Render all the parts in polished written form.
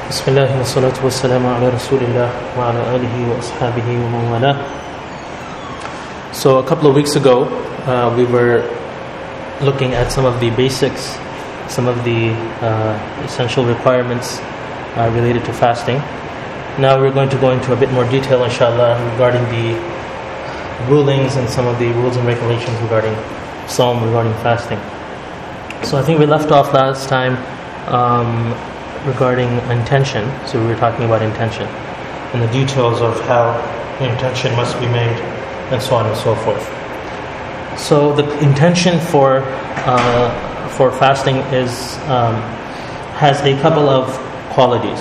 بسم الله والصلاة والسلام على رسول الله وعلى آله وأصحابه ومن والاه. So a couple of weeks ago, we were looking at some of the basics, some of the essential requirements related to fasting. Now we're going to go into a bit more detail, inshallah, regarding the rulings and some of the rules and regulations regarding Sawm, regarding fasting. So I think we left off last time regarding intention. So we were talking about intention and the details of how intention must be made and so on and so forth. So the intention for fasting has a couple of qualities.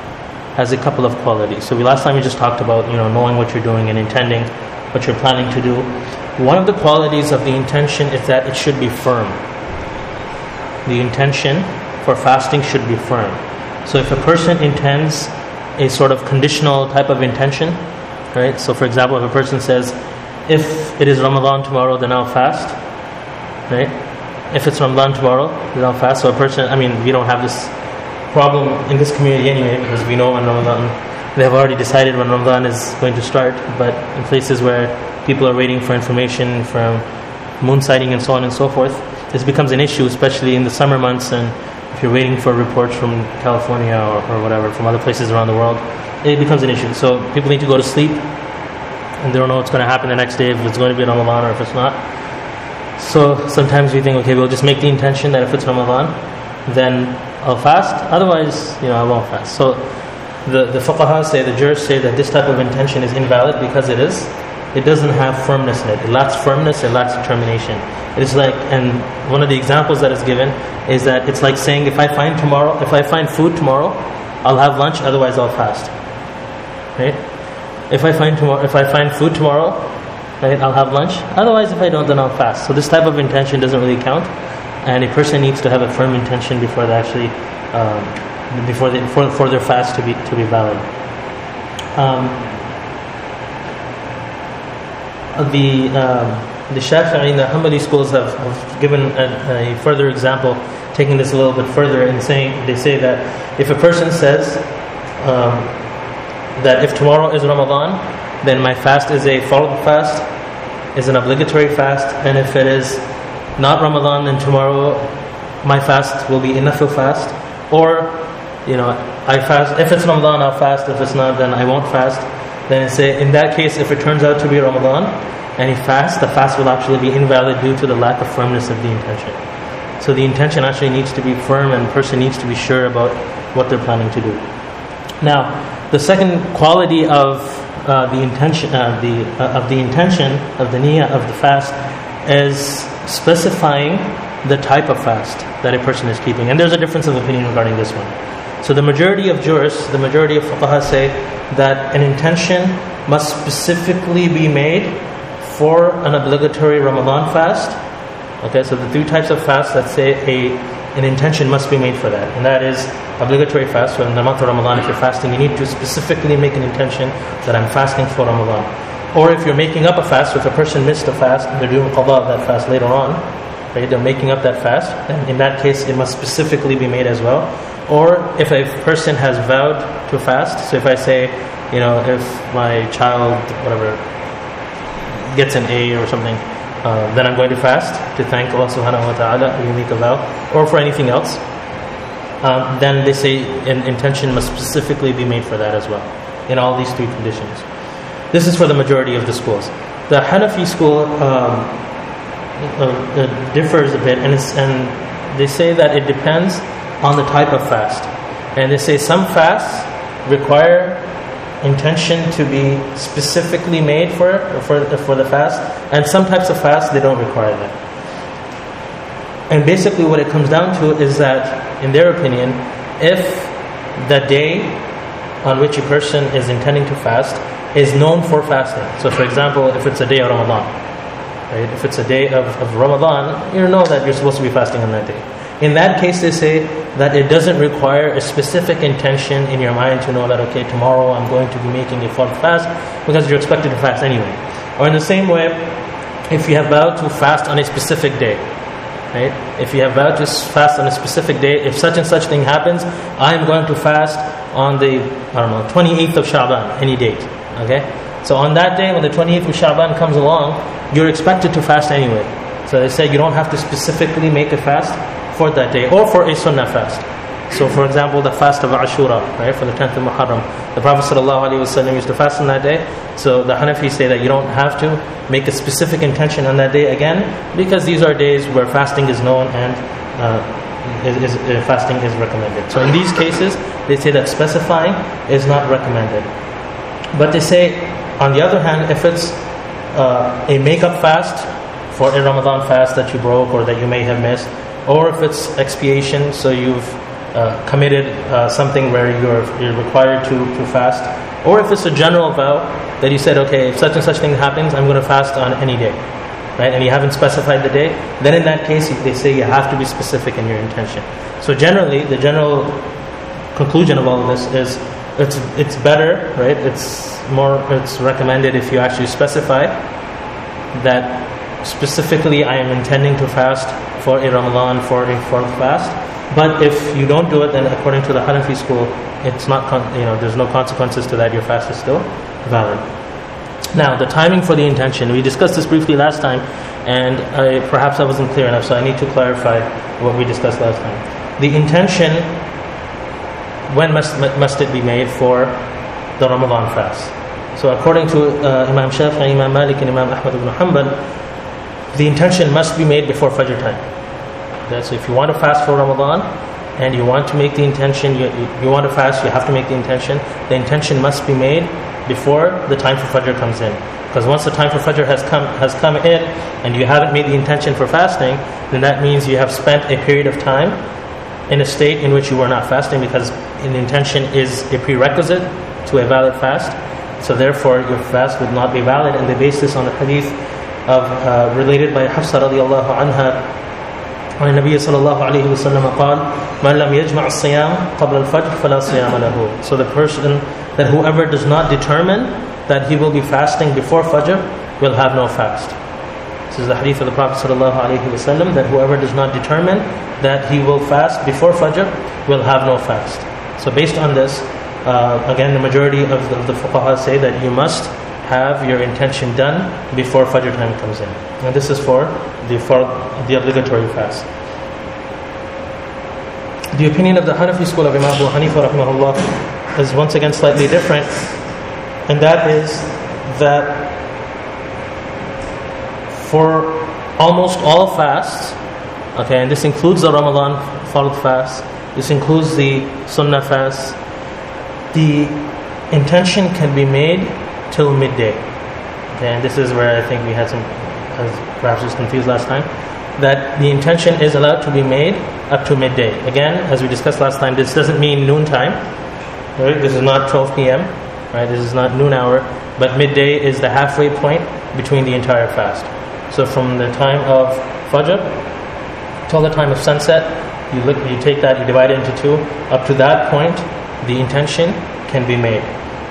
So last time we just talked about knowing what you're doing and intending what you're planning to do. One of the qualities of the intention is that it should be firm. The intention for fasting should be firm. So if a person intends a sort of conditional type of intention, right? So for example, if a person says, if it is Ramadan tomorrow, then I'll fast, right? If it's Ramadan tomorrow, then I'll fast. So a person, we don't have this problem in this community anyway, because we know when Ramadan, they have already decided when Ramadan is going to start. But in places where people are waiting for information from moon sighting and so on and so forth, this becomes an issue, especially in the summer months, and if you're waiting for reports from California or whatever, from other places around the world, it becomes an issue. So people need to go to sleep, and they don't know what's going to happen the next day, if it's going to be Ramadan or if it's not. So sometimes we think, okay, we'll just make the intention that if it's Ramadan, then I'll fast. Otherwise, I won't fast. So the fuqaha say, the jurists say that this type of intention is invalid because it doesn't have firmness in it. It lacks firmness, it lacks determination. It is like, and one of the examples that is given is that it's like saying, if I find food tomorrow, I'll have lunch, otherwise I'll fast. Right? If I find food tomorrow, right, I'll have lunch. Otherwise, if I don't, then I'll fast. So this type of intention doesn't really count, and a person needs to have a firm intention before they actually, for their fast to be valid. The Shafi'i and the Hanbali schools have given a further example, taking this a little bit further, and they say that if a person says that if tomorrow is Ramadan, then my fast is a fard fast, is an obligatory fast, and if it is not Ramadan, then tomorrow my fast will be a nafil fast, or I fast, if it's Ramadan I'll fast, if it's not then I won't fast. Then it say, in that case, if it turns out to be Ramadan and he fasts, the fast will actually be invalid due to the lack of firmness of the intention. So the intention actually needs to be firm, and the person needs to be sure about what they're planning to do. Now, the second quality of the intention, of the intention of the niyyah of the fast, is specifying the type of fast that a person is keeping. And there's a difference of opinion regarding this one. So the majority of jurists, the majority of fuqaha say that an intention must specifically be made for an obligatory Ramadan fast. Okay, so the three types of fast that say an intention must be made for that. And that is obligatory fast. So in the month of Ramadan, if you're fasting, you need to specifically make an intention that I'm fasting for Ramadan. Or if you're making up a fast, so if a person missed a fast and they're doing qada of that fast later on, right, they're making up that fast, then in that case it must specifically be made as well. Or if a person has vowed to fast, so if I say, if my child, whatever, gets an A or something, then I'm going to fast to thank Allah subhanahu wa ta'ala, you make a vow, or for anything else, then they say an intention must specifically be made for that as well, in all these three conditions. This is for the majority of the schools. The Hanafi school differs a bit, and they say that it depends on the type of fast. And they say some fasts require intention to be specifically made for the fast, and some types of fast they don't require that. And basically what it comes down to is that, in their opinion, if the day on which a person is intending to fast is known for fasting. So for example, if it's a day of Ramadan, right? If it's a day of Ramadan, you know that you're supposed to be fasting on that day. In that case, they say that it doesn't require a specific intention in your mind to know that, okay, tomorrow I'm going to be making a fard fast, because you're expected to fast anyway. Or in the same way, if you have vowed to fast on a specific day, right? If you have vowed to fast on a specific day, if such and such thing happens, I am going to fast on the, 28th of Sha'ban, any date. Okay? So on that day, when the 28th of Sha'ban comes along, you're expected to fast anyway. So they say you don't have to specifically make a fast for that day, or for a sunnah fast. So for example, the fast of Ashura, right, for the 10th of Muharram, the Prophet ﷺ used to fast on that day. So the Hanafis say that you don't have to make a specific intention on that day again, because these are days where fasting is known and fasting is recommended. So in these cases, they say that specifying is not recommended. But they say, on the other hand, if it's a make-up fast for a Ramadan fast that you broke or that you may have missed, or if it's expiation, so you've committed something where you're required to fast, or if it's a general vow that you said, okay, if such and such thing happens, I'm going to fast on any day, right? And you haven't specified the day, then in that case they say you have to be specific in your intention. So generally, the general conclusion of all of this is it's better, right? It's recommended if you actually specify that specifically I am intending to fast for a Ramadan, for a fourth fast. But if you don't do it, then according to the Hanafi school, it's not, there's no consequences to that. Your fast is still valid. Now, the timing for the intention. We discussed this briefly last time, and perhaps I wasn't clear enough, so I need to clarify what we discussed last time. The intention, when must it be made for the Ramadan fast? So according to Imam Shafi'i, Imam Malik, and Imam Ahmad ibn Hanbal, the intention must be made before Fajr time. Okay, so if you want to fast for Ramadan and you want to make the intention, you want to fast, you have to make the intention. The intention must be made before the time for Fajr comes in. Because once the time for Fajr has come in and you haven't made the intention for fasting, then that means you have spent a period of time in a state in which you were not fasting, because an intention is a prerequisite to a valid fast. So therefore your fast would not be valid. And they base this on the hadith related by Hafsa radiallahu anha عن النبي صلى الله عليه وسلم قال من لم يجمع الصيام قبل الفجر فلا صيام له. So the person, that whoever does not determine that he will be fasting before Fajr will have no fast. This is the hadith of the Prophet صلى الله عليه وسلم, that whoever does not determine that he will fast before Fajr will have no fast. So based on this, again, the majority of the fuqaha say that you must have your intention done before Fajr time comes in. And this is for the obligatory fast. The opinion of the Hanafi school of Imam Abu Hanifa rahimahullah is once again slightly different, and that is that for almost all fasts, okay, and this includes the Ramadan fard fast, this includes the Sunnah fast, the intention can be made till midday. Okay, and this is where I think we had some, perhaps was confused last time, that the intention is allowed to be made up to midday. Again, as we discussed last time, this doesn't mean noontime, right? This is not 12 p.m., right? This is not noon hour, but midday is the halfway point between the entire fast. So from the time of Fajr till the time of sunset, you take that, you divide it into two. Up to that point, the intention can be made.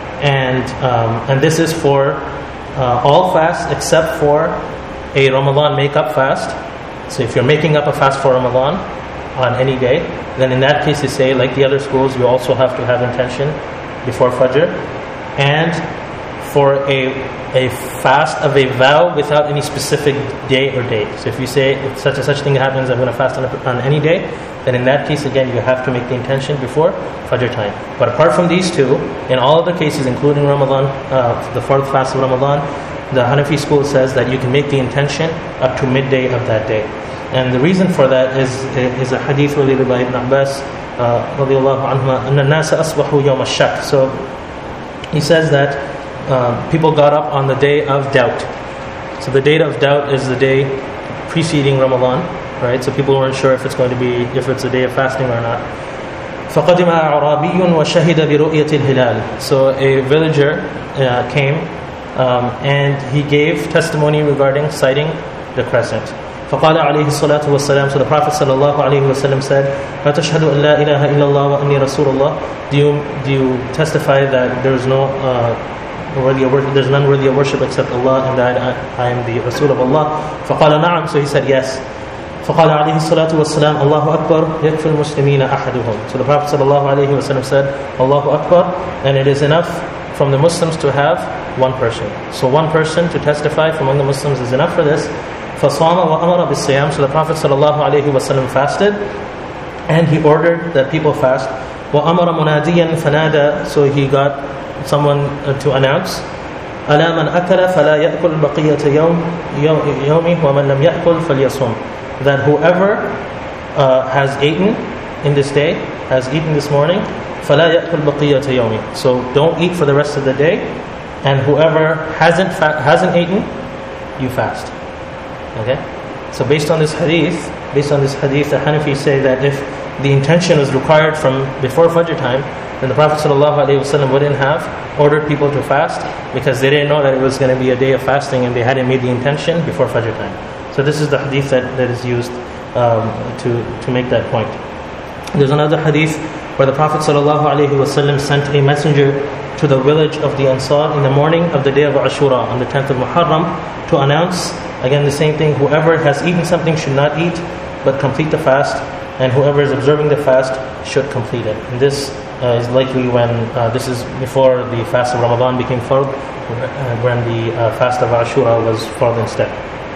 And this is for all fasts except for a Ramadan make-up fast. So if you're making up a fast for Ramadan on any day, then in that case they say, like the other schools, you also have to have intention before Fajr. And for a fast of a vow without any specific day or date. So if you say, if such and such thing happens, I'm going to fast on any day, then in that case, again, you have to make the intention before Fajr time. But apart from these two, in all other cases, including Ramadan, the fourth fast of Ramadan, the Hanafi school says that you can make the intention up to midday of that day. And the reason for that is a hadith related by Ibn Abbas radiallahu anhuma, أن الناس أصبحوا يوم الشك. So he says that people got up on the day of doubt. So the day of doubt is the day preceding Ramadan, right? So people weren't sure if it's a day of fasting or not. فَقَدِمَ أَعْرَابِيٌّ وَشَهِدَ بِرُؤْيَةِ الْهِلَالِ. So a villager came and he gave testimony regarding sighting the crescent. فقال عليه الصلاة والسلام. So the Prophet صلى الله عليه وسلم said, فَتَشْهَدُ أَنْ لَا إِلَهَ إِلَّا اللَّهُ وَأَنِّي رَسُولُ اللَّهِ. Do you testify that there is there's none worthy of worship except Allah, and that I am the Rasul of Allah? فقال نعم. So he said yes. فقال عليه الصلاة والسلام الله أكبر يكفي المسلمين أحدهم. So the Prophet ﷺ said Allahu Akbar, and it is enough from the Muslims to have one person. So one person to testify from among the Muslims is enough for this. فصام وأمر بالصيام. So the Prophet ﷺ fasted, and he ordered that people fast. وأمر مناديا فنادى. So he got someone to announce ألا من أكل فلا يأكل بقية يومه ومن لم يأكل فليصم. That whoever has eaten in this day, has eaten this morning, فلا يأكل بقية يومه. So don't eat for the rest of the day, and whoever hasn't eaten, you fast. Okay? So based on this hadith, the Hanafis say that if the intention was required from before Fajr time, then the Prophet ﷺ wouldn't have ordered people to fast, because they didn't know that it was going to be a day of fasting and they hadn't made the intention before Fajr time. So this is the hadith that is used to make that point. There's another hadith where the Prophet ﷺ sent a messenger to the village of the Ansar in the morning of the day of Ashura, on the 10th of Muharram, to announce, again the same thing, whoever has eaten something should not eat, but complete the fast, and whoever is observing the fast should complete it. And this is likely when, this is before the fast of Ramadan became fard, when the fast of Ashura was fard instead.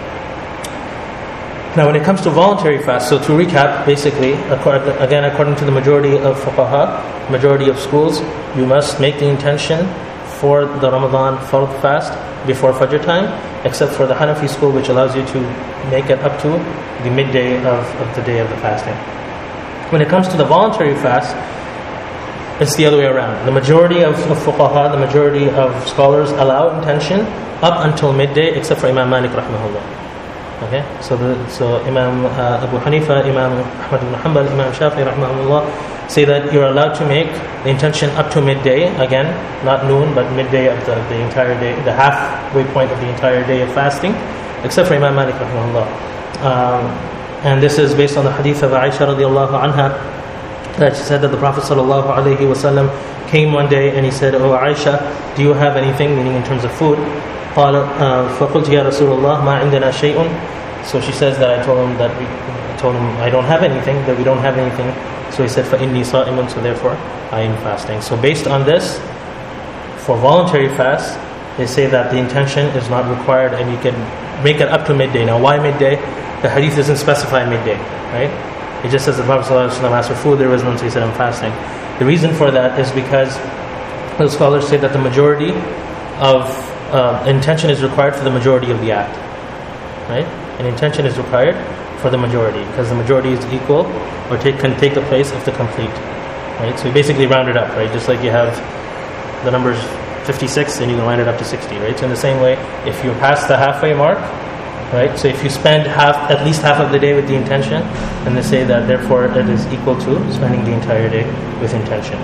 Now when it comes to voluntary fast, so to recap, basically, according to the majority of fuqaha, majority of schools, you must make the intention for the Ramadan fard fast before Fajr time, except for the Hanafi school, which allows you to make it up to the midday of the day of the fasting. When it comes to the voluntary fast, it's the other way around. The majority of fuqaha, the majority of scholars allow intention up until midday, except for Imam Malik rahimahullah. Okay, so Imam Abu Hanifa, Imam Ahmad ibn Hanbal, Imam Shafi'i rahimahullah say that you're allowed to make the intention up to midday, again, not noon, but midday of the entire day, the halfway point of the entire day of fasting, except for Imam Malik rahimahullah. And this is based on the hadith of Aisha radiallahu anha, that she said that the Prophet sallallahu alaihi wasallam came one day and he said, "Oh Aisha, do you have anything?" Meaning in terms of food. قال فقلت يا رسول الله ما عندنا شيء. So she says that I told him I don't have anything, that we don't have anything. So he said فإني صائم, so therefore I am fasting. So based on this, for voluntary fast, they say that the intention is not required and you can make it up to midday. Now why midday? The hadith doesn't specify midday, right? It just says the Prophet ﷺ asked for food, there was none, so he said I'm fasting. The reason for that is because the scholars say that the majority of intention is required for the majority of the act, right? And intention is required for the majority, because the majority is equal or can take the place of the complete, right? So you basically round it up, right? Just like you have the numbers 56 and you can round it up to 60, right? So in the same way, if you're past the halfway mark, right? So if you spend at least half of the day with the intention, then they say that therefore it is equal to spending the entire day with intention.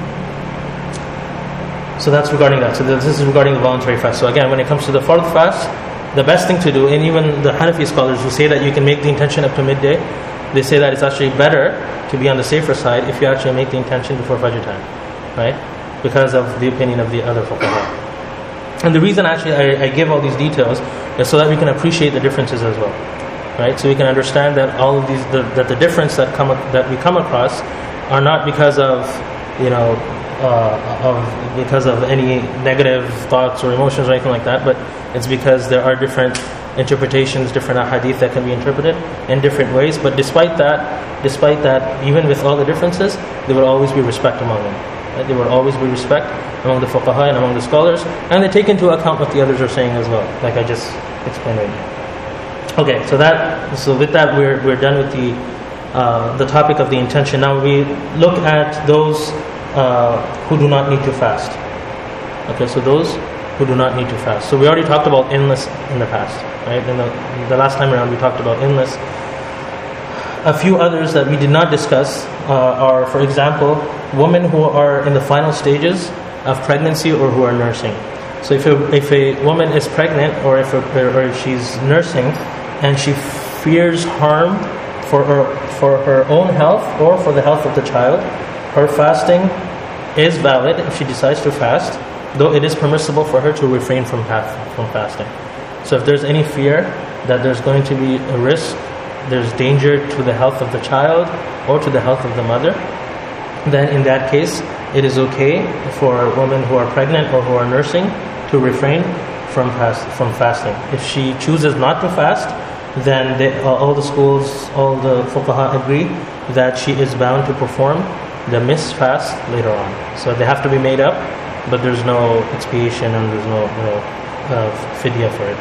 So that's regarding that. So this is regarding the voluntary fast. So again, when it comes to the fard fast, the best thing to do, and even the Hanafi scholars who say that you can make the intention up to midday, they say that it's actually better to be on the safer side if you actually make the intention before Fajr time, right? Because of the opinion of the other fuqaha. And the reason actually I give all these details is so that we can appreciate the differences as well, right? So we can understand that all of these, that the difference that we come across are not because of, because of any negative thoughts or emotions or anything like that, but it's because there are different interpretations, different ahadith that can be interpreted in different ways. But despite that, even with all the differences, there will always be respect among them. Right? There will always be respect among the fuqaha and among the scholars, and they take into account what the others are saying as well, like I just explained right now. Okay, so with that we're done with the topic of the intention. Now we look at those who do not need to fast. Okay, so those who do not need to fast. So we already talked about illness in the past, right? In the last time around we talked about illness. A few others that we did not discuss are, for example, women who are in the final stages of pregnancy or who are nursing. So if a woman is pregnant or if she's nursing and she fears harm for her own health or for the health of the child, her fasting is valid if she decides to fast, though it is permissible for her to refrain from fasting. So if there's any fear that there's going to be a risk there's danger to the health of the child or to the health of the mother, then in that case, it is okay for women who are pregnant or who are nursing to refrain from fasting. If she chooses not to fast, then all the schools, all the fuqaha agree that she is bound to perform the missed fast later on. So they have to be made up, but there's no expiation and there's no fidya for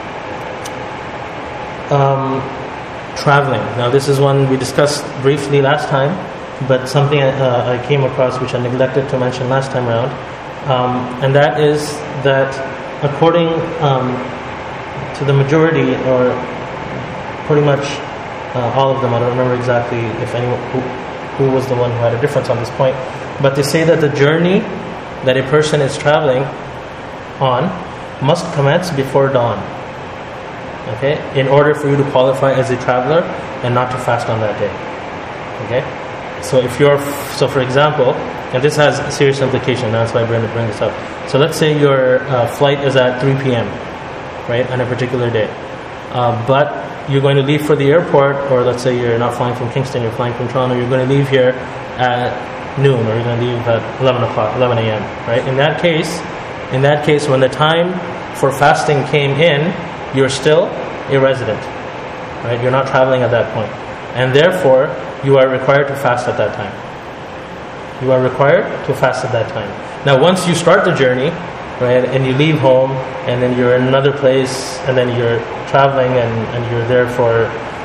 it. Traveling. Now this is one we discussed briefly last time, but something I came across which I neglected to mention last time around, and that is that according to the majority, or pretty much all of them, I don't remember exactly if anyone who was the one who had a difference on this point, but they say that the journey that a person is traveling on must commence before dawn, okay, in order for you to qualify as a traveler and not to fast on that day, okay. So for example, and this has a serious implication, that's why I bring this up. So let's say your flight is at 3 p.m., right, on a particular day, but you're going to leave for the airport, or let's say you're not flying from Kingston, you're flying from Toronto, you're going to leave here at noon, or you're going to leave at 11 a.m., right? In that case, when the time for fasting came in, you're still a resident, right? You're not traveling at that point. And therefore, you are required to fast at that time. You are required to fast at that time. Now, once you start the journey, right, and you leave home, and then you're in another place, and then you're traveling, and you're there for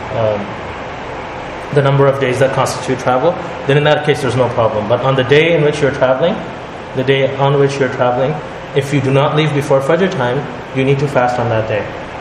the number of days that constitute travel, then in that case there's no problem. But on the day in which you're traveling, if you do not leave before Fajr time, you need to fast on that day.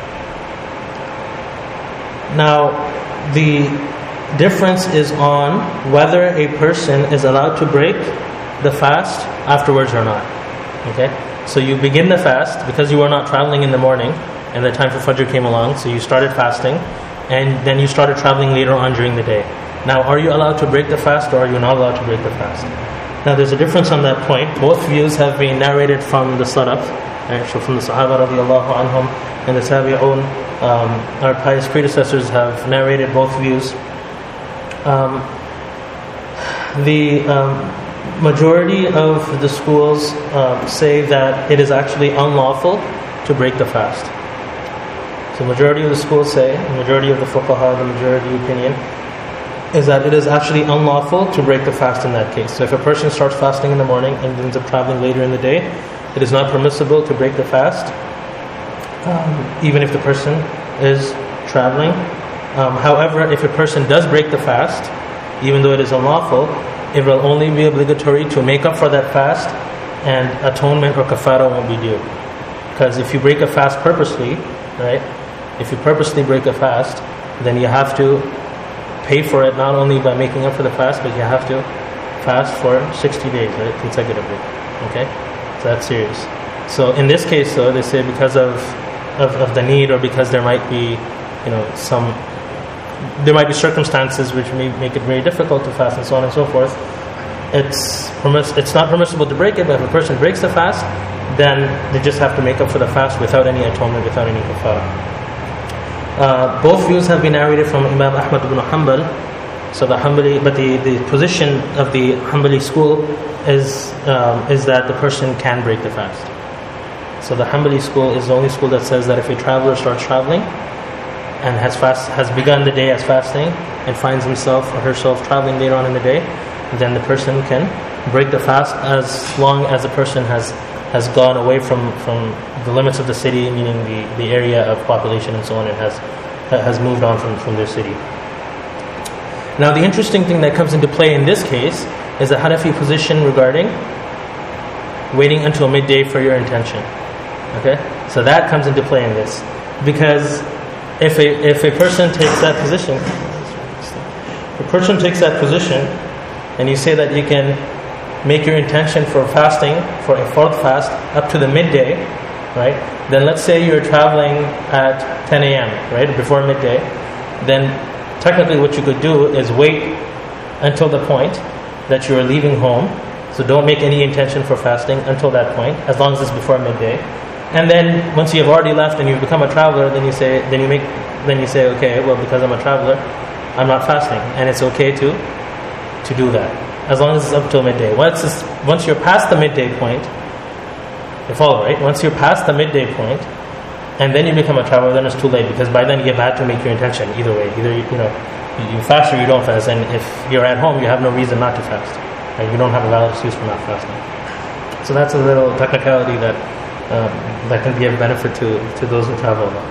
Now, the difference is on whether a person is allowed to break the fast afterwards or not. Okay? So you begin the fast because you were not traveling in the morning and the time for Fajr came along, so you started fasting, and then you started traveling later on during the day. Now, are you allowed to break the fast, or are you not allowed to break the fast? Now, there's a difference on that point. Both views have been narrated from the Salaf, right? So from the Sahaba radiallahu anhum and the Tabi'un. Our pious predecessors have narrated both views. The majority of the schools say that it is actually unlawful to break the fast. So majority of the schools say, the majority of the fuqaha, the majority opinion, is that it is actually unlawful to break the fast in that case. So if a person starts fasting in the morning and ends up traveling later in the day, it is not permissible to break the fast, even if the person is traveling. However, if a person does break the fast, even though it is unlawful, it will only be obligatory to make up for that fast, and atonement or kafara won't be due. Because if you break a fast purposely, right? If you purposely break a fast, then you have to pay for it not only by making up for the fast, but you have to fast for 60 days, right, consecutively. Okay, so that's serious. So in this case, though, they say because of the need, or because there might be, there might be circumstances which may make it very difficult to fast, and so on and so forth. It's not permissible to break it, but if a person breaks the fast, then they just have to make up for the fast without any atonement, without any kafara. Both views have been narrated from Imam Ahmad ibn Hanbal. So the position of the Hanbali school is that the person can break the fast. So the Hanbali school is the only school that says that if a traveler starts traveling and has begun the day as fasting and finds himself or herself traveling later on in the day, then the person can break the fast as long as the person has gone away from the limits of the city, meaning the area of population and so on, and has moved on from their city. Now, the interesting thing that comes into play in this case is the Hanafi position regarding waiting until midday for your intention. Okay, so that comes into play in this, because if a person takes that position, and you say that you can make your intention for fasting, for a fard fast, up to the midday, right? Then let's say you're traveling at 10 a.m., right, before midday. Then technically what you could do is wait until the point that you are leaving home. So don't make any intention for fasting until that point, as long as it's before midday. And then once you have already left and you've become a traveler, then you say, okay, well, because I'm a traveler, I'm not fasting, and it's okay to do that as long as it's up till midday. Once you're past the midday point, you follow, right? Once you're past the midday point, and then you become a traveler, then it's too late, because by then you have to make your intention either way. Either you fast or you don't fast, and if you're at home, you have no reason not to fast. Right? You don't have a valid excuse for not fasting. So that's a little technicality that can be of benefit to those who travel a lot.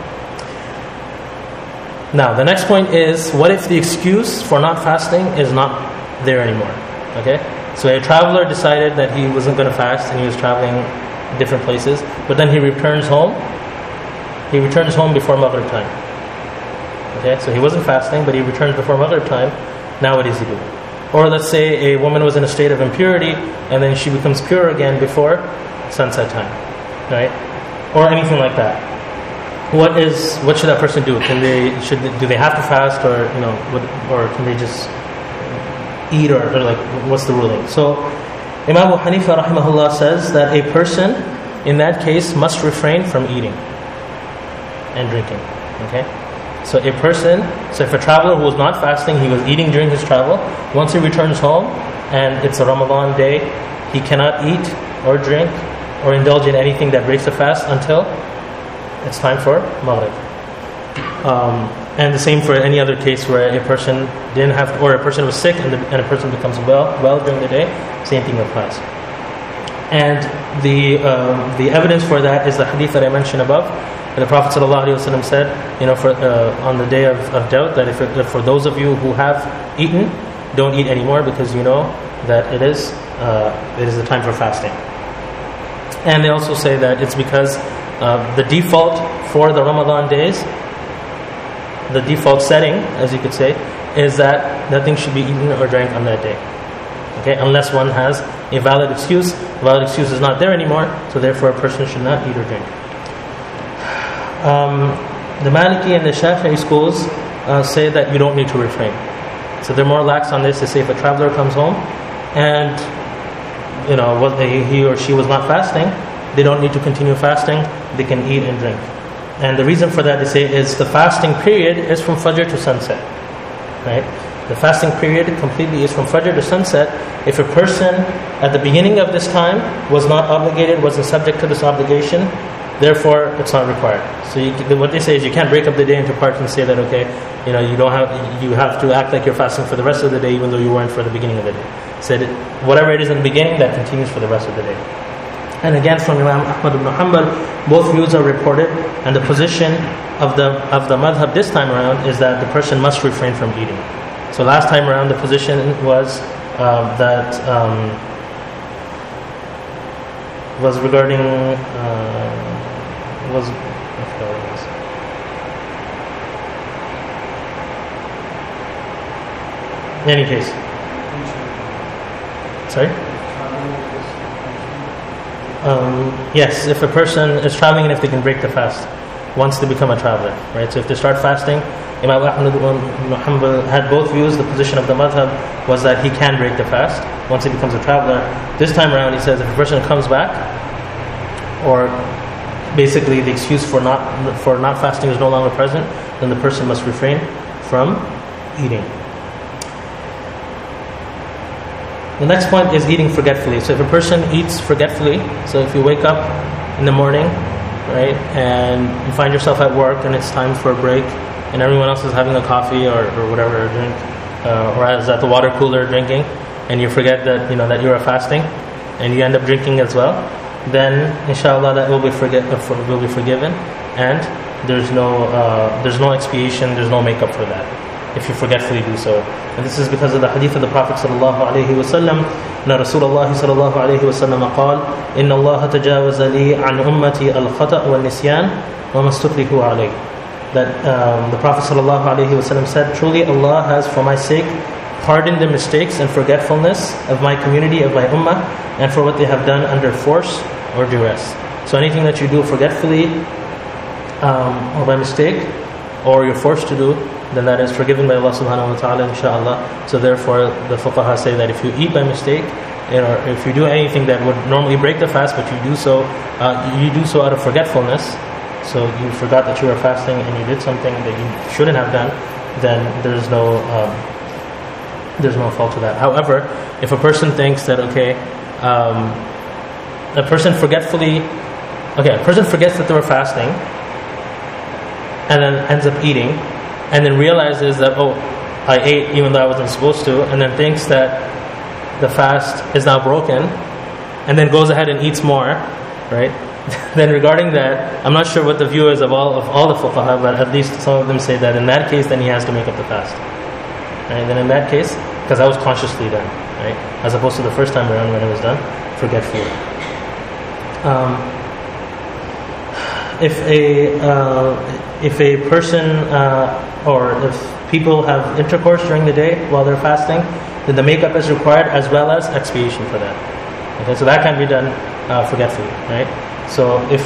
Now, the next point is, what if the excuse for not fasting is not there anymore? Okay? So a traveler decided that he wasn't going to fast, and he was traveling different places, but then he returns home. He returns home before Maghrib time. Okay? So he wasn't fasting, but he returns before Maghrib time. Now what does he do? Or let's say a woman was in a state of impurity, and then she becomes pure again before sunset time. Right? Or anything like that. What should that person do? Do they have to fast, or or can they just eat, or like, what's the ruling? So Imam Abu Hanifa rahimahullah says that a person in that case must refrain from eating and drinking. Okay? So if a traveler who was not fasting, he was eating during his travel, once he returns home and it's a Ramadan day, he cannot eat or drink or indulge in anything that breaks the fast until it's time for Maghrib. And the same for any other case where a person didn't have, or a person was sick and a person becomes well during the day, same thing applies. And the evidence for that is the hadith that I mentioned above. And the Prophet ﷺ said, on the day of doubt, that if for those of you who have eaten, don't eat anymore, because you know that it is the time for fasting. And they also say that it's because the default for the Ramadan days, the default setting, as you could say, is that nothing should be eaten or drank on that day. Okay, unless one has a valid excuse. The valid excuse is not there anymore, so therefore a person should not eat or drink. The Maliki and the Shafi'i schools say that you don't need to refrain. So they're more lax on this. They say if a traveler comes home and he or she was not fasting, they don't need to continue fasting. They can eat and drink. And the reason for that, they say, is the fasting period is from Fajr to sunset. Right? The fasting period completely is from Fajr to sunset. If a person at the beginning of this time was not obligated, wasn't subject to this obligation, therefore it's not required. So what they say is you can't break up the day into parts and say that, okay, you have to act like you're fasting for the rest of the day, even though you weren't for the beginning of the day. Said whatever it is in the beginning, that continues for the rest of the day. And again, from Imam Ahmad ibn Hanbal, both views are reported, and the position of the madhab this time around is that the person must refrain from eating. So last time around, the position was was regarding in any case. Sorry? Yes, if a person is traveling and if they can break the fast once they become a traveler, right? So if they start fasting, Imam Ahmad ibn Hanbal had both views. The position of the madhab was that he can break the fast once he becomes a traveler. This time around, he says if a person comes back, or basically the excuse for not fasting is no longer present, then the person must refrain from eating. The next point is eating forgetfully. So if a person eats forgetfully, so if you wake up in the morning, right, and you find yourself at work and it's time for a break, and everyone else is having a coffee or whatever drink, or is at the water cooler drinking, and you forget that that you are fasting, and you end up drinking as well, then inshallah that will be forgiven, and there's no expiation, there's no makeup for that if you forgetfully do so. And this is because of the hadith of the Prophet sallallahu alaihi wasallam. Na Rasulullah sallallahu alaihi wasallam قال إن الله تجاوز لي عن أمتي الخطأ والنسيان وما استكرهوا عليه. That the Prophet sallallahu alaihi wasallam said, truly Allah has for my sake pardoned the mistakes and forgetfulness of my community, of my ummah, and for what they have done under force or duress. So anything that you do forgetfully or by mistake, or you're forced to do, then that is forgiven by Allah subhanahu wa ta'ala, inshaAllah. So therefore the fuqaha say that if you eat by mistake, if you do anything that would normally break the fast, but you do so out of forgetfulness, so you forgot that you were fasting and you did something that you shouldn't have done, then there's no fault to that. However, if a person thinks that a person forgets that they were fasting, and then ends up eating, and then realizes that, I ate even though I wasn't supposed to, and then thinks that the fast is now broken, and then goes ahead and eats more, right? Then regarding that, I'm not sure what the view is of all the fuqaha, but at least some of them say that in that case, then he has to make up the fast. Right? Then in that case, because that was consciously done, right? As opposed to the first time around when it was done forgetfully. If a person or if people have intercourse during the day while they're fasting, then the makeup is required as well as expiation for that. Okay, so that can be done forgetfully, right? So if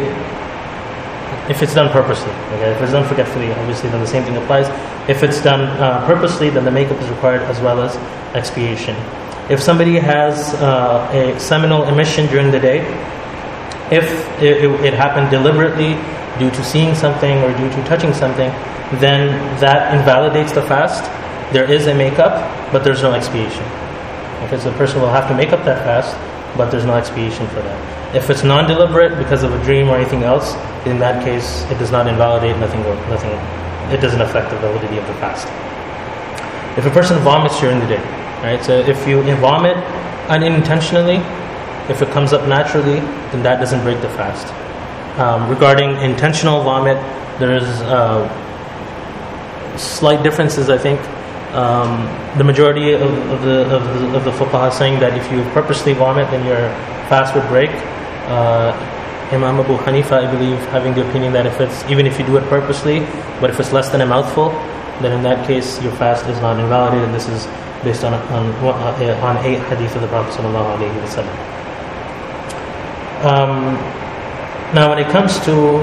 it's done purposely, okay, if it's done forgetfully, obviously then the same thing applies. If it's done purposely, then the makeup is required as well as expiation. If somebody has a seminal emission during the day, if it happened deliberately due to seeing something or due to touching something, then that invalidates the fast. There is a makeup, but there's no expiation. Okay, so the person will have to make up that fast, but there's no expiation for that. If it's non-deliberate because of a dream or anything else, in that case, it does not invalidate nothing. It doesn't affect the validity of the fast. If a person vomits during the day, right? So if you vomit unintentionally, if it comes up naturally, then that doesn't break the fast. Regarding intentional vomit, there is slight differences, I think. The majority of the fuqaha saying that if you purposely vomit, then your fast would break. Imam Abu Hanifa, I believe, having the opinion that even if you do it purposely, but if it's less than a mouthful, then in that case your fast is not invalidated. This is based on 8 hadith of the Prophet sallallahu alaihi wasallam. Now, when it comes to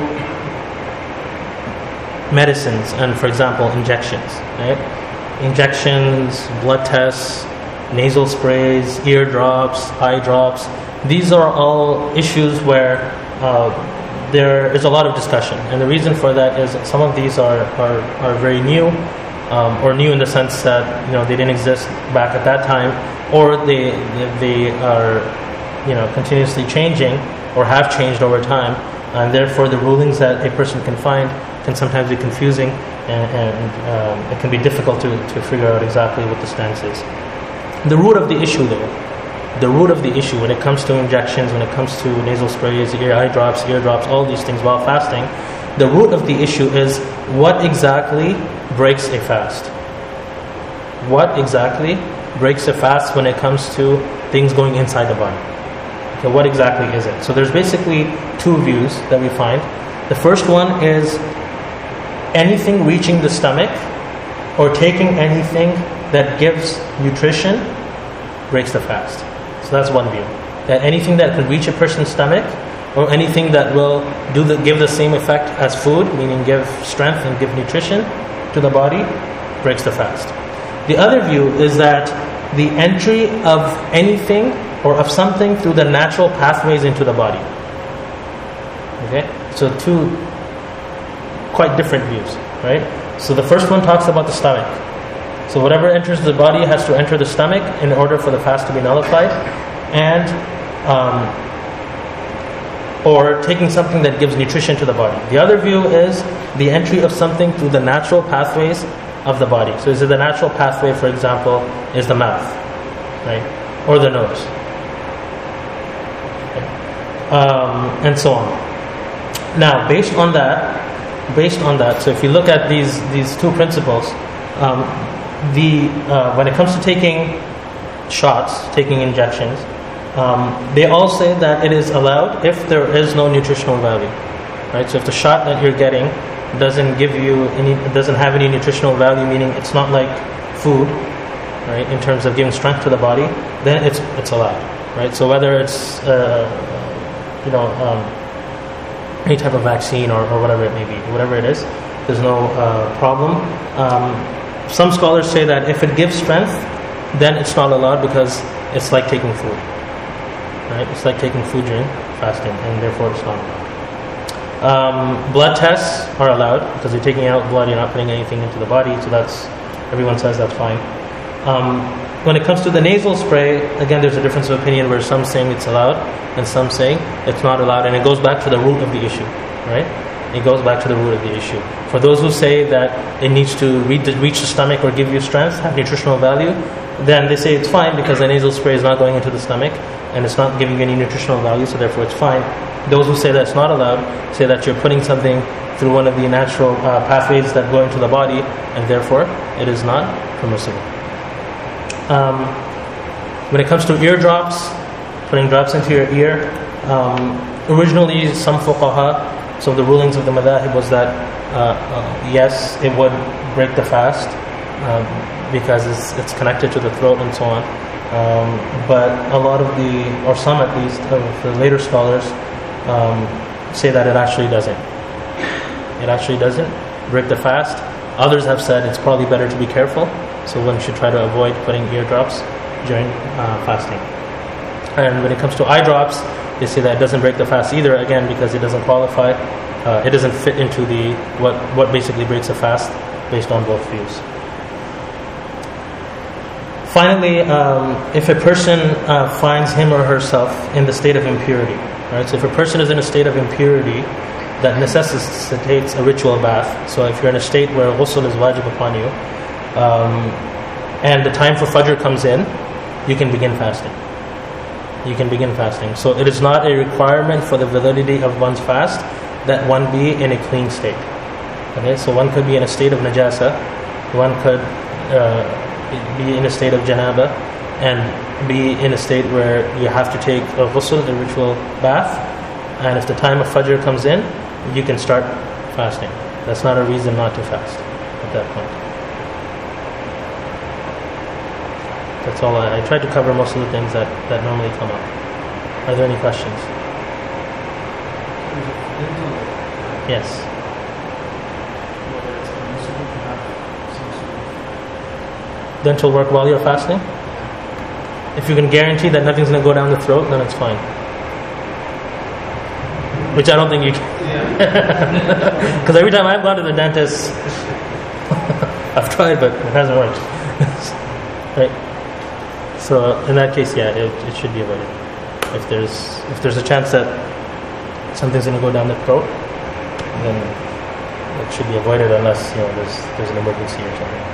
medicines and, for example, injections, right? Injections, blood tests, nasal sprays, ear drops, eye drops. These are all issues where there is a lot of discussion, and the reason for that is some of these are very new, or new in the sense that they didn't exist back at that time, or they are continuously changing or have changed over time, and therefore the rulings that a person can find can sometimes be confusing, and it can be difficult to figure out exactly what the stance is. The root of the issue when it comes to injections, when it comes to nasal sprays, eye drops, ear drops, all these things while fasting, the root of the issue is what exactly breaks a fast. What exactly breaks a fast when it comes to things going inside the body? Okay, what exactly is it? So there's basically two views that we find. The first one is anything reaching the stomach or taking anything that gives nutrition breaks the fast. So that's one view. That anything that could reach a person's stomach or anything that will give the same effect as food, meaning give strength and give nutrition to the body, breaks the fast. The other view is that the entry of anything or of something through the natural pathways into the body. Okay? So two quite different views, right? So the first one talks about the stomach. So whatever enters the body has to enter the stomach in order for the fast to be nullified, and or taking something that gives nutrition to the body. The other view is the entry of something through the natural pathways of the body. So is it the natural pathway, for example, is the mouth, right? Or the nose. Okay. And so on. Now, based on that, so if you look at these two principles, when it comes to taking shots, taking injections, they all say that it is allowed if there is no nutritional value, right? So if the shot that you're getting doesn't have any nutritional value, meaning it's not like food, right, in terms of giving strength to the body, then it's allowed, right? So whether it's any type of vaccine or whatever it may be, whatever it is, there's no problem. Some scholars say that if it gives strength, then it's not allowed because it's like taking food. Right? It's like taking food during fasting, and therefore it's not allowed. Blood tests are allowed because you're taking out blood, you're not putting anything into the body, so that's, everyone says that's fine. When it comes to the nasal spray, again, there's a difference of opinion where some saying it's allowed and some saying it's not allowed, and it goes back to the root of the issue, right? It goes back to the root of the issue. For those who say that it needs to reach the stomach or give you strength, have nutritional value, then they say it's fine because the nasal spray is not going into the stomach and it's not giving you any nutritional value, so therefore it's fine. Those who say that it's not allowed say that you're putting something through one of the natural pathways that go into the body, and therefore it is not permissible. When it comes to eardrops, putting drops into your ear, originally some fuqaha, so the rulings of the madhahib was that yes, it would break the fast because it's connected to the throat and so on. But a lot of or some at least, of the later scholars say that it actually doesn't. It actually doesn't break the fast. Others have said it's probably better to be careful, so one should try to avoid putting eardrops during fasting. And when it comes to eye drops, they say that it doesn't break the fast either, again because it doesn't qualify. It doesn't fit into what basically breaks a fast based on both views. Finally, if a person finds him or herself in the state of impurity, right? So if a person is in a state of impurity that necessitates a ritual bath, so if you're in a state where ghusl is wajib upon you, and the time for Fajr comes in, you can begin fasting. You can begin fasting. So it is not a requirement for the validity of one's fast that one be in a clean state. Okay, so one could be in a state of najasa, one could be in a state of janaba, and be in a state where you have to take a ghusl, a ritual bath, and if the time of Fajr comes in, you can start fasting. That's not a reason not to fast at that point. That's all. I tried to cover most of the things that normally come up. Are there any questions? Yes. Dental work while you're fasting? If you can guarantee that nothing's going to go down the throat, then it's fine. Which I don't think you can. Because every time I've gone to the dentist, I've tried, but it hasn't worked. Right? So in that case, yeah, it should be avoided. If there's a chance that something's going to go down the throat, then it should be avoided unless there's an emergency or something.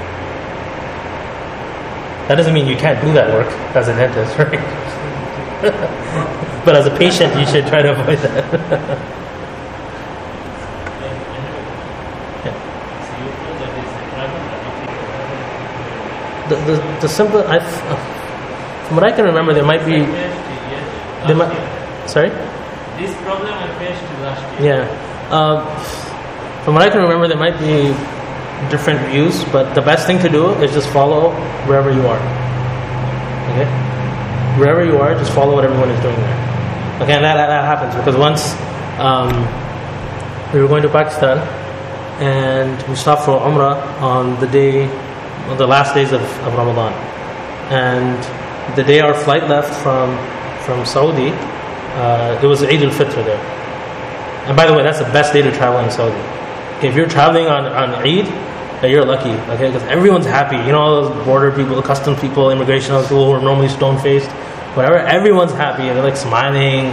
That doesn't mean you can't do that work as a dentist, right? But as a patient, you should try to avoid that. The simple, from what I can remember, there might be. Sorry? This problem I faced last year. Yeah. From what I can remember, there might be different views, but the best thing to do is just follow wherever you are. Okay? Wherever you are, just follow what everyone is doing there. Okay, and that happens because once we were going to Pakistan and we stopped for Umrah on the last days of Ramadan. And the day our flight left from Saudi, it was Eid al-Fitr there. And by the way, that's the best day to travel in Saudi. Okay, if you're traveling on Eid, you're lucky, okay, because everyone's happy. All those border people, customs people, immigration people who are normally stone-faced, whatever, everyone's happy. They're like smiling,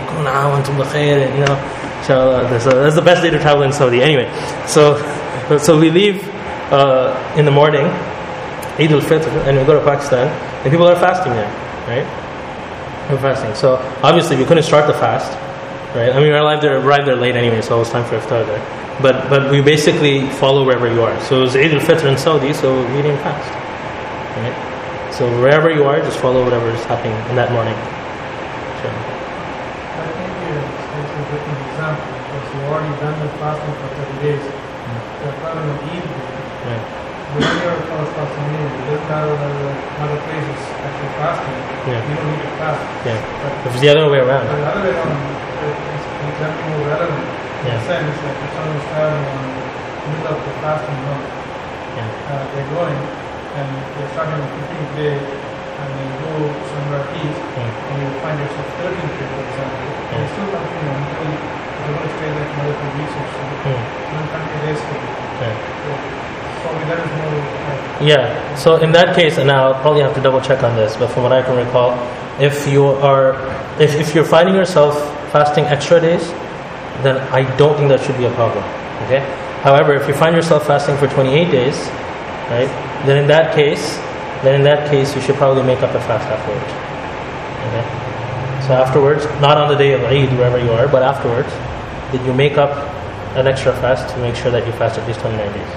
so that's the best day to travel in Saudi. Anyway, so we leave in the morning, Eid al-Fitr, and we go to Pakistan, and people are fasting there, right? We're fasting. So obviously we couldn't start the fast, right? I mean, we arrived there late anyway, so it was time for iftar there. But we basically follow wherever you are. So it was Eid al-Fitr in Saudi, so we didn't fast, right? So wherever you are, just follow whatever is happening in that morning. Sure. I think it's a different example because you've already done the fasting for 30 days. You're probably on Eid day. Right. When you're fasting Eid, it doesn't matter whether other places actually fasting. Yeah. You don't need to fast. Yeah. But If it's the other way around. the other way around, it's exactly more relevant. In a sense, like if someone's traveling on the middle of the fasting month, Yeah. they're going and they're starting on the 15th day, and you go somewhere east, and you find yourself 13th day, for example, you still continue until you're going to stay there for another 2 weeks or so, then continue day schedule. So probably that is more. Yeah. So in that case, and I'll probably have to double check on this, but from what I can recall, if you're finding yourself fasting extra days, then I don't think that should be a problem. Okay. However, if you find yourself fasting for 28 days, right, then in that case, you should probably make up a fast afterwards. Okay. So afterwards, not on the day of Eid, wherever you are, but afterwards, did you make up an extra fast to make sure that you fast at least 29 days?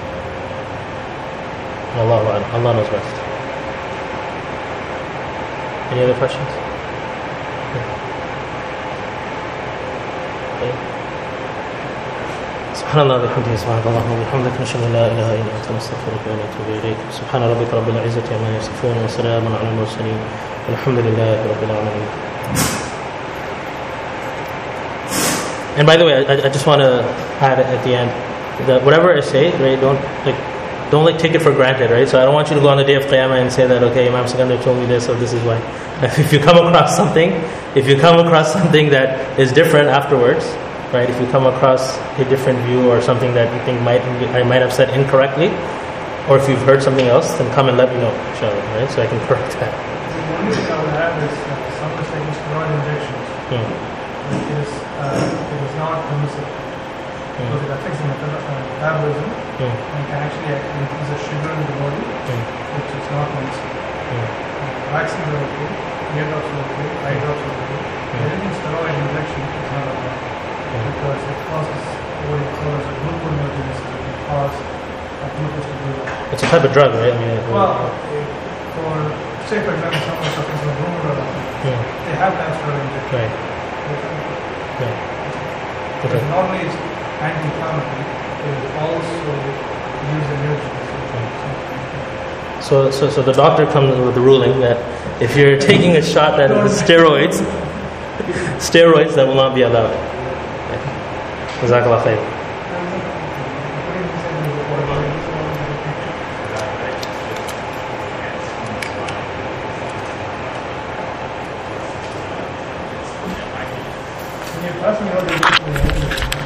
Allah knows best. Any other questions? Okay. سبحان الله وبحمده سبحانك اللهم وبحمدك نشهد ان لا اله الا انت نستغفرك ونتوب اليك سبحان ربك رب العزه عما يصفون وسلام على المرسلين والحمد لله رب العالمين. And by the way, I just want to add at the end that whatever I say, right, don't take it for granted, right? So I don't want you to go on the day of Qiyamah and say that, okay, Imam Sikandar told me this, so this is why. If you come across something that is different afterwards, right? If you come across a different view or something that you think I might have said incorrectly, or if you've heard something else, then come and let me know, inshallah, right? So I can correct that. The only thing I would add is someone is taking steroid injections. It is not permissible. Because it affects the metabolism and can actually increase the sugar in the body, which is not permissible. Vaccines are okay, ear drops are okay, eye drops are okay. Anything steroid injection is not allowed because it causes what it calls a gluconeogenesis. It can cause glucose to build up. It's a type of drug, right? Say for example, someone suffers from rheumatoid arthritis, they have to have steroid injection. Right. Because normally it's anti-inflammatory, it also uses energy. So the doctor comes with the ruling that if you're taking a shot that is steroids, that will not be allowed. Jazakallah khair. When you're passing out,